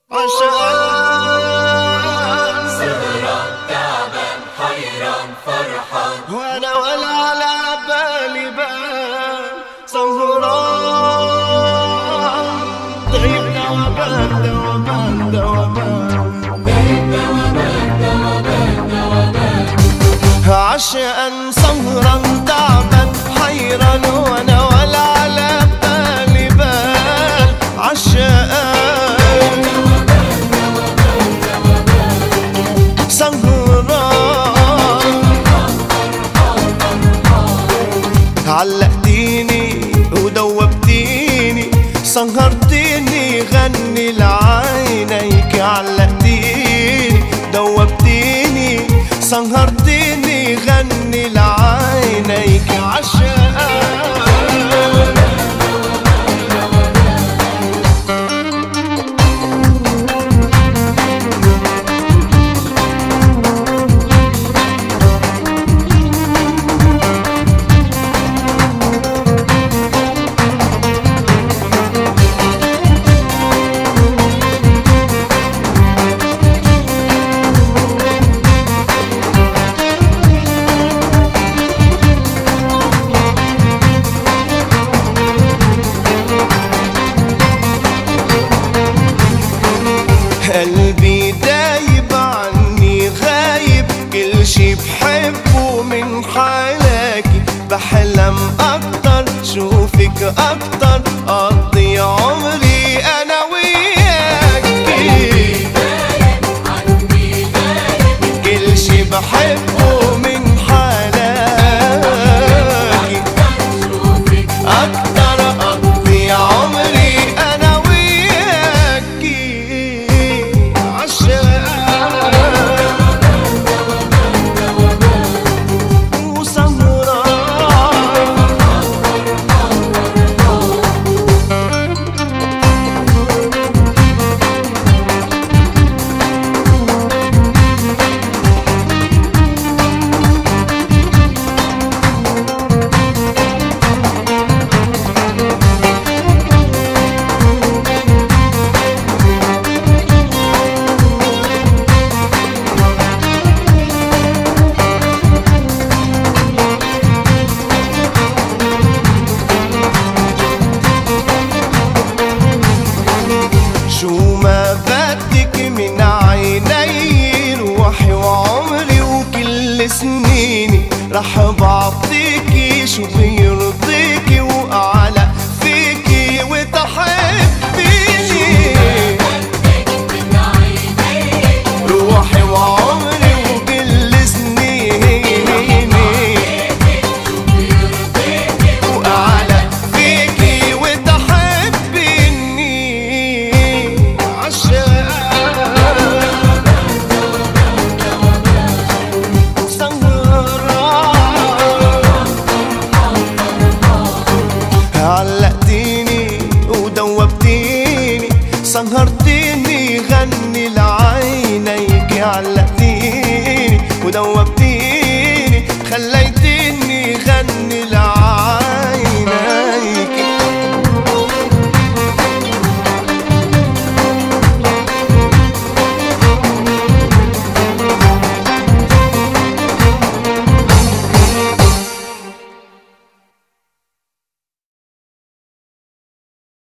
عشان سهران تعبان حيران فرحان وانا ولا على بالي بال سهران طيب دوبان دوبان دوبان عشان سهران تعبان حيران وانا ولا على بالي بال عشان علقتيني ودوبتيني سهرتيني غني لعينيك علقتيني دوبتيني سهرتيني غني لعينيك عشان قلبي دايب عني غايب كل شي بحبه من حالك بحلم اكتر شوفك اكتر اقضي عمري انا وياكي كل شي بحبه من حالك اكتر اقضي عمري انا شو ما بدك من عيني روحي وعمري وكل سنيني رح بعطيكي شو بيرضيكي واعلى فيكي وتحبيني روحي وعمري وكل سنيني واعلى فيكي وتحبيني علقتيني ودوبتيني سهرتيني غني لعينيك علقتيني ودوبتيني